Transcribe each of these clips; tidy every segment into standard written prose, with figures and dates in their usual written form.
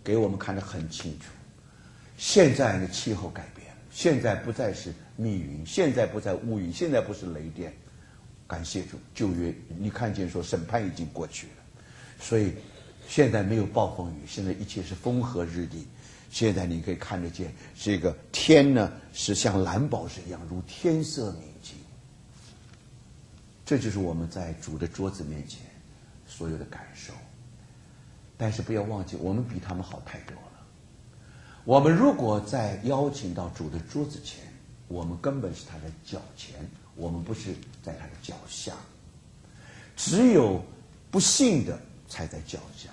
给我们看得很清楚。现在的气候改变了，现在不再是密云，现在不再乌云，现在不是雷电。感谢主，旧约你看见说审判已经过去了，所以现在没有暴风雨，现在一切是风和日丽。现在你可以看得见这个天呢是像蓝宝石一样，如天色明净。这就是我们在主的桌子面前所有的感受。但是不要忘记，我们比他们好太多了。我们如果在邀请到主的桌子前，我们根本是他的脚前，我们不是在他的脚下。只有不信的才在脚下，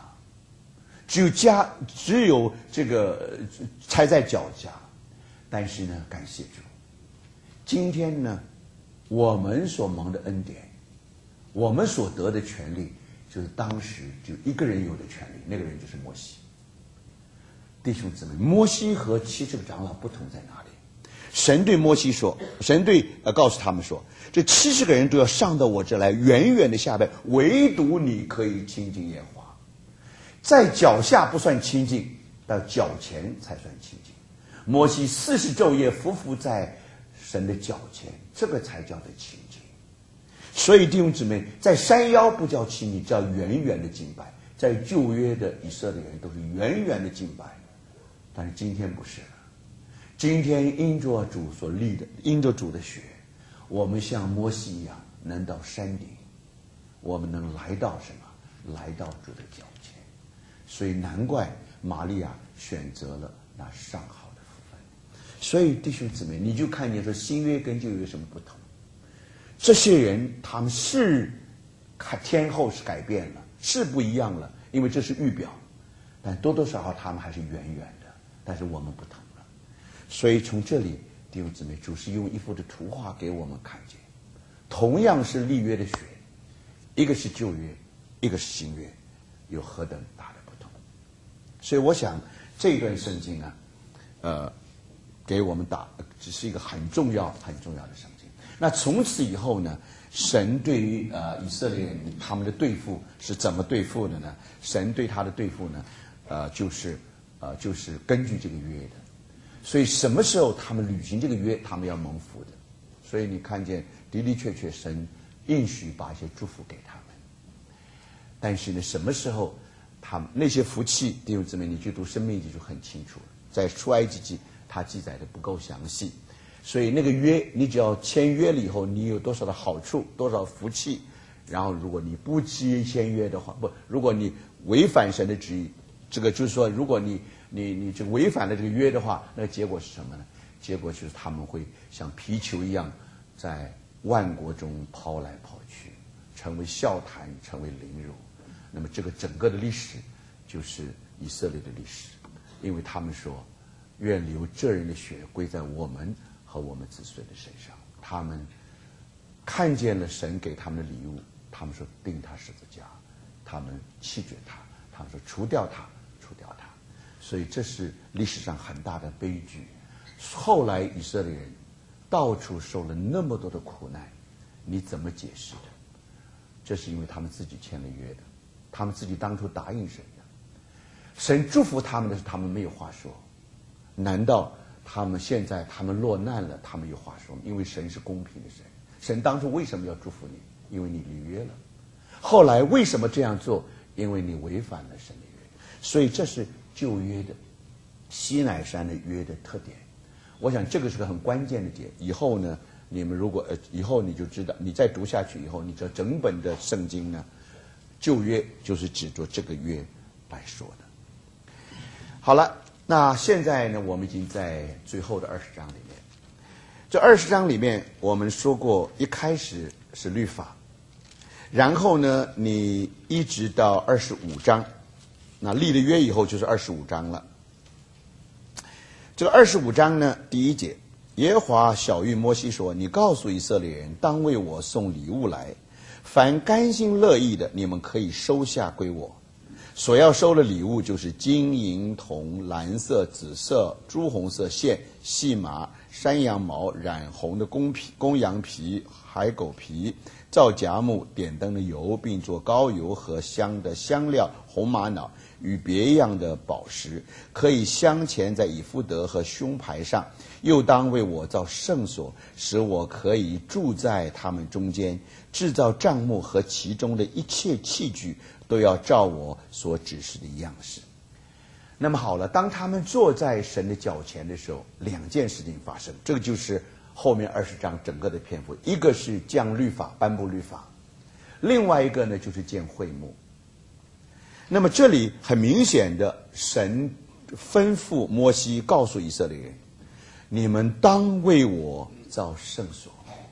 只有这个才在脚下。但是呢，感谢主，今天呢，我们所蒙的恩典，我们所得的权利，就是当时就一个人有的权利，那个人就是摩西。弟兄姊妹，摩西和70个长老不同在哪里？神对摩西说，告诉他们说，这70个人都要上到我这来，远远的下拜，唯独你可以亲近耶和华。在脚下不算亲近，到脚前才算亲近。摩西40昼夜匍匐在神的脚前，这个才叫做亲近。所以弟兄姊妹，在山腰不叫亲近，叫远远的敬拜。在旧约的以色列人都是远远的敬拜，但是今天不是了。今天因着主所立的，因着主的血，我们像摩西一样能到山顶，我们能来到什么？来到主的脚前。所以难怪玛利亚选择了那上好的福分。所以弟兄姊妹，你就看见说新约跟旧约有什么不同。这些人他们是天后是改变了，是不一样了，因为这是预表，但多多少少他们还是远远的，但是我们不同了。所以从这里弟兄姊妹，主是用一幅的图画给我们看见，同样是立约的血，一个是旧约，一个是新约，有何等大的不同。所以我想这段圣经呢，给我们只是一个很重要的圣经。那从此以后呢，神对于以色列人他们的对付是怎么对付的呢？神对他的对付呢，就是根据这个约的。所以什么时候他们履行这个约，他们要蒙福的。所以你看见的的确确神应许把一些祝福给他们。但是呢，什么时候他们那些福气，弟兄姊妹，你去读申命记就很清楚了。在出埃及记他记载的不够详细，所以那个约你只要签约了以后，你有多少的好处，多少福气，然后如果你不签约的话，如果你违反神的旨意，这个就是说，如果你这个违反了这个约的话，那个结果是什么呢？结果就是他们会像皮球一样在万国中抛来抛去，成为笑谈，成为凌辱。那么这个整个的历史就是以色列的历史，因为他们说愿流这人的血归在我们和我们子孙的身上。他们看见了神给他们的礼物，他们说钉他十字架，他们弃绝他，他们说除掉他。所以这是历史上很大的悲剧。后来以色列人到处受了那么多的苦难，你怎么解释的？这是因为他们自己签了约的，他们自己当初答应神的。神祝福他们的时候，他们没有话说。难道他们现在他们落难了，他们有话说吗？因为神是公平的神。神当初为什么要祝福你？因为你履约了。后来为什么这样做？因为你违反了神的约。所以这是旧约的西乃山的约的特点。我想这个是个很关键的点。以后呢，你们如果以后你就知道，你再读下去以后，你知道整本的圣经呢，旧约就是指着这个约来说的。好了，那现在呢，我们已经在最后的20章里面。这20章里面，我们说过，一开始是律法，然后呢，你一直到25章。那立了约以后就是25章了。这个25章呢，第1节，耶和华晓谕摩西说：“你告诉以色列人，当为我送礼物来，凡甘心乐意的，你们可以收下归我。所要收的礼物就是金银铜、蓝色、紫色、朱红色线、细麻、 山羊毛、染红的公羊皮、海狗皮，皂荚木、点灯的油，并做膏油和香的香料、红玛瑙与别样的宝石，可以镶嵌在以弗得和胸牌上。又当为我造圣所，使我可以住在他们中间。制造帐幕和其中的一切器具，都要照我所指示的样式。那么好了，当他们坐在神的脚前的时候，两件事情发生，这个就是后面20章整个的篇幅。一个是降律法，颁布律法，另外一个呢就是建会幕。那么这里很明显的，神吩咐摩西告诉以色列人，你们当为我造圣所，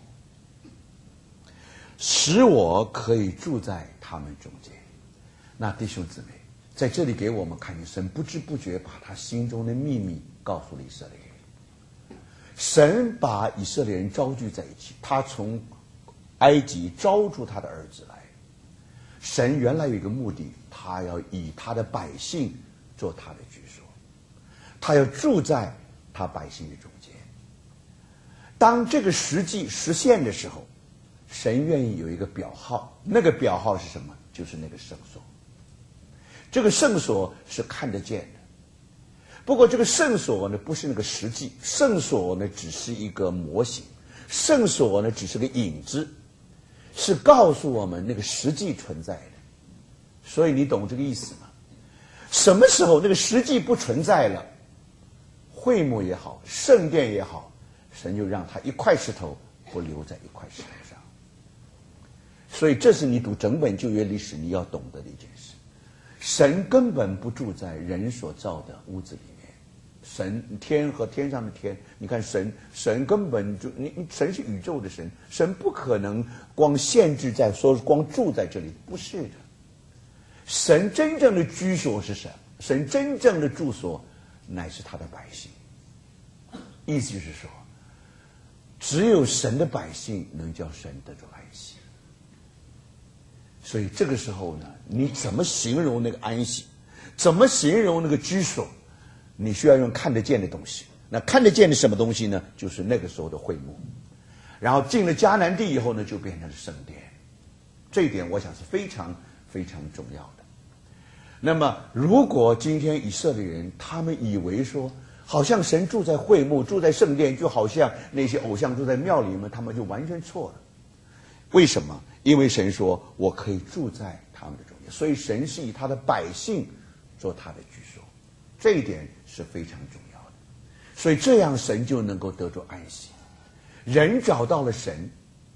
使我可以住在他们中间。那弟兄姊妹，在这里给我们看见，神不知不觉把他心中的秘密告诉了以色列人。神把以色列人招聚在一起，他从埃及招出他的儿子来。神原来有一个目的，他要以他的百姓做他的居所，他要住在他百姓的中间。当这个实际实现的时候，神愿意有一个表号，那个表号是什么？就是那个圣所。这个圣所是看得见的，不过这个圣所呢不是那个实际，圣所呢只是一个模型，圣所呢只是个影子，是告诉我们那个实际存在的。所以你懂这个意思吗？什么时候那个实际不存在了，会幕也好，圣殿也好，神就让他一块石头不留在一块石头上。所以这是你读整本旧约历史你要懂得的一件事。神根本不住在人所造的屋子里面，神天和天上的天，你看神根本就神是宇宙的神，神不可能光限制在说光住在这里，不是的。神真正的居所是什么？神真正的住所乃是他的百姓。意思就是说，只有神的百姓能叫神得着安息。所以这个时候呢，你怎么形容那个安息，怎么形容那个居所，你需要用看得见的东西。那看得见的什么东西呢？就是那个时候的会幕。然后进了迦南地以后呢，就变成了圣殿。这一点我想是非常非常重要的。那么如果今天以色列人他们以为说好像神住在会幕，住在圣殿，就好像那些偶像住在庙里面，他们就完全错了。为什么？因为神说我可以住在他们的中间，所以神是以他的百姓做他的居所，这一点是非常重要的。所以这样神就能够得着安息。人找到了神，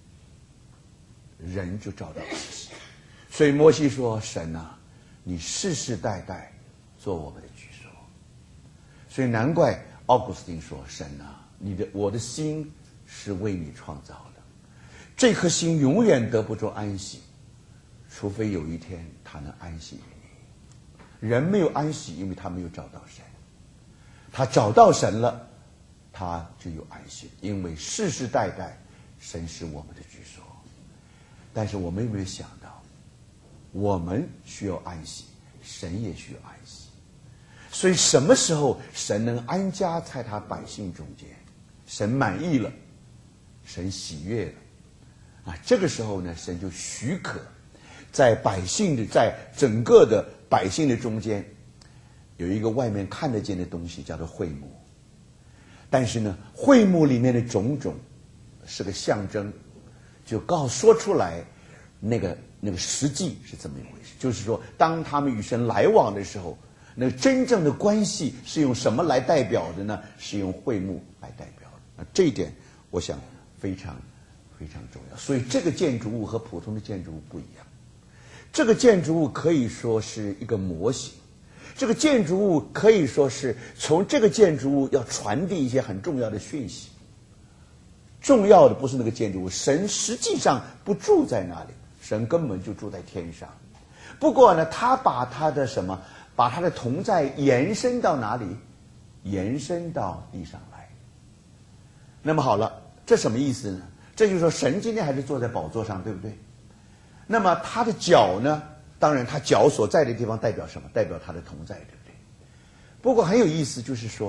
人就找到安息。所以摩西说，神啊，你世世代代做我们的居所。所以难怪奥古斯丁说，神啊，我的心是为你创造的，这颗心永远得不着安息，除非有一天他能安息于你。人没有安息，因为他没有找到神。他找到神了，他就有安息，因为世世代代神是我们的居所。但是我们有没有想到，我们需要安息，神也需要安息。所以什么时候神能安家在他百姓中间，神满意了，神喜悦了，这个时候呢，神就许可在整个的百姓的中间有一个外面看得见的东西，叫做会幕。但是呢，会幕里面的种种是个象征，就说出来那个实际是这么一回事。就是说，当他们与神来往的时候，那个真正的关系是用什么来代表的呢？是用会幕来代表的。这一点我想非常非常重要。所以这个建筑物和普通的建筑物不一样。这个建筑物可以说是一个模型，这个建筑物可以说是从这个建筑物要传递一些很重要的讯息。重要的不是那个建筑物，神实际上不住在那里，神根本就住在天上。不过呢，他把他的同在延伸到哪里？延伸到地上来。那么好了，这什么意思呢？这就是说，神今天还是坐在宝座上，对不对？那么他的脚呢？当然他脚所在的地方代表什么？代表他的同在，对不对？不过很有意思，就是说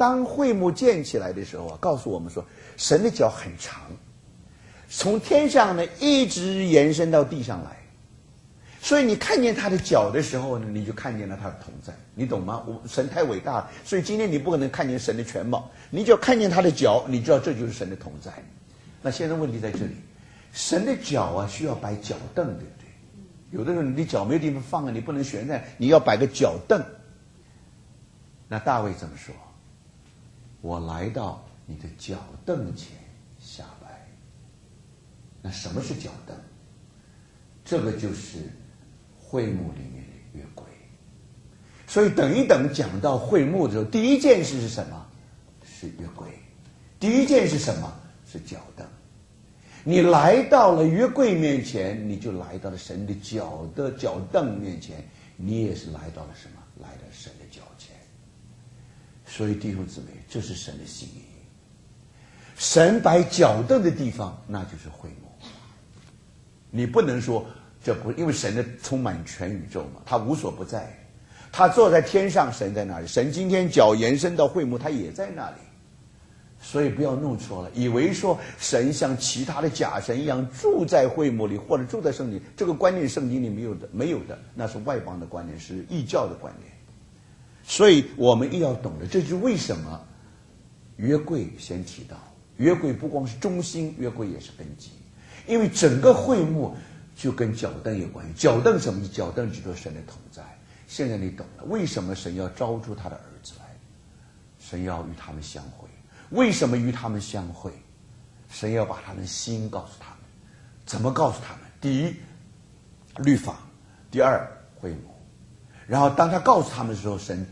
当会幕建起来的时候啊，告诉我们说，神的脚很长，从天上呢一直延伸到地上来。所以你看见他的脚的时候呢，你就看见了他的同在，你懂吗？神太伟大了，所以今天你不可能看见神的全貌，你只要看见他的脚，你知道这就是神的同在。那现在问题在这里，神的脚啊需要摆脚凳，对不对？有的时候你的脚没有地方放啊，你不能悬在，你要摆个脚凳。那大卫怎么说？我来到你的脚凳前下拜。那什么是脚凳？这个就是会幕里面的约柜。所以等一等讲到会幕的时候，第一件事是什么？是约柜。第一件是什么？是脚凳。你来到了约柜面前，你就来到了神的脚凳面前，你也是来到了什么？来到神的脚前。所以弟兄姊妹，这是神的心意。神摆脚凳的地方，那就是会幕。你不能说这不，因为神的充满全宇宙嘛，他无所不在，他坐在天上，神在那里。神今天脚延伸到会幕，他也在那里。所以不要弄错了，以为说神像其他的假神一样住在会幕里，或者住在圣经，这个观念圣经里没有的，那是外邦的观念，是异教的观念。所以我们也要懂得，这就是为什么约柜先提到，约柜不光是中心，约柜也是根基，因为整个会幕就跟脚凳有关系。脚凳什么？脚凳指着神的同在。现在你懂了，为什么神要招出他的儿子来？神要与他们相会。为什么与他们相会？神要把他们的心告诉他们。怎么告诉他们？第一，律法；第二，会幕。然后当他告诉他们的时候，神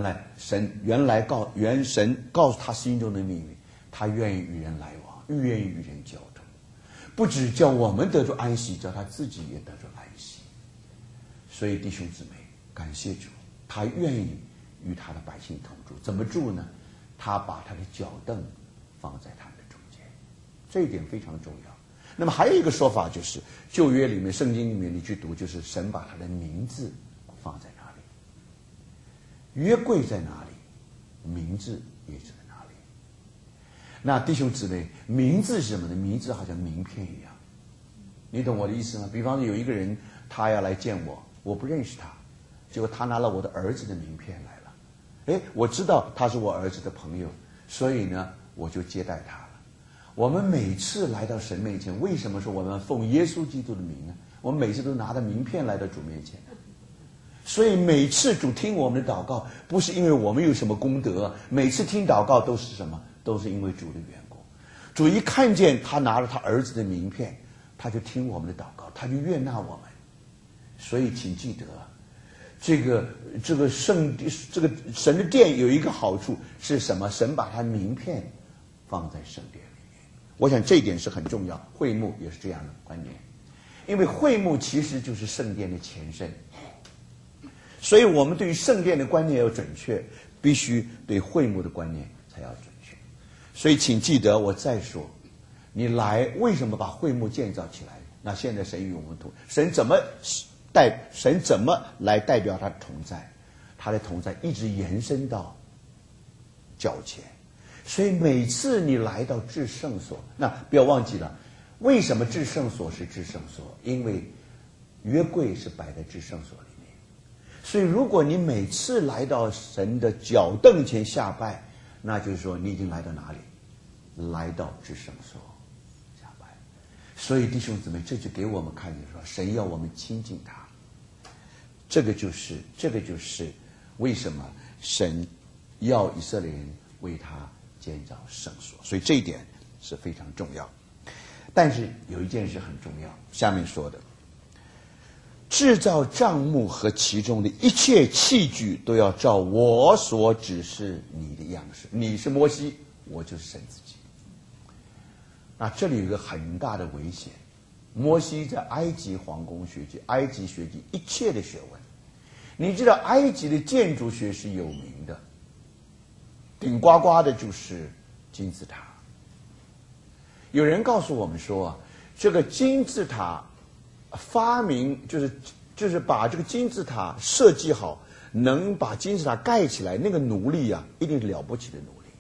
告诉他心中的秘密，他愿意与人来往，愿意与人交通，不只叫我们得着安息，叫他自己也得着安息。所以弟兄姊妹，感谢主，他愿意与他的百姓同住。怎么住呢？他把他的脚凳放在他们的中间，这一点非常重要。那么还有一个说法，就是旧约里面圣经里面你去读，就是神把他的名字放在哪里，约柜在哪里，名字也是在哪里。那弟兄姊妹，名字是什么呢？名字好像名片一样，你懂我的意思吗？比方说有一个人他要来见我，我不认识他，结果他拿了我的儿子的名片来了。我知道他是我儿子的朋友，所以呢，我就接待他了。我们每次来到神面前，为什么说我们奉耶稣基督的名呢？我们每次都拿着名片来到主面前。所以每次主听我们的祷告，不是因为我们有什么功德，每次听祷告都是什么？都是因为主的缘故。主一看见他拿了他儿子的名片，他就听我们的祷告，他就悦纳我们。所以请记得，这个神的殿有一个好处是什么？神把他名片放在圣殿里面。我想这一点是很重要，会幕也是这样的观念，因为会幕其实就是圣殿的前身。所以我们对于圣殿的观念要准确，必须对会幕的观念才要准确。所以请记得，我再说，你来为什么把会幕建造起来？那现在神与我们同，神怎么来代表他的同在？他的同在一直延伸到脚前。所以每次你来到至圣所，那不要忘记了，为什么至圣所是至圣所？因为约柜是摆在至圣所里面。所以如果你每次来到神的脚凳前下拜，那就是说你已经来到哪里？来到至圣所下拜。所以弟兄姊妹，这就给我们看见说，神要我们亲近他。这个就是为什么神要以色列人为他建造圣所，所以这一点是非常重要。但是有一件事很重要，下面说的，制造帐幕和其中的一切器具都要照我所指示你的样式。你是摩西，我就是神自己。那这里有一个很大的危险，摩西在埃及皇宫学习，埃及学习一切的学问。你知道埃及的建筑学是有名的，顶呱呱的就是金字塔。有人告诉我们说，这个金字塔发明就是把这个金字塔设计好，能把金字塔盖起来，那个奴隶啊，一定是了不起的奴隶。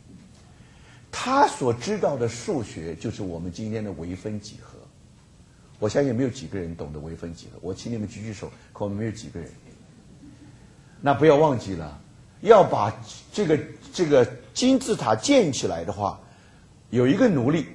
他所知道的数学就是我们今天的微分几何。我相信没有几个人懂得微分几何，我请你们举举手，可能没有几个人。那不要忘记了，要把这个金字塔建起来的话，有一个奴隶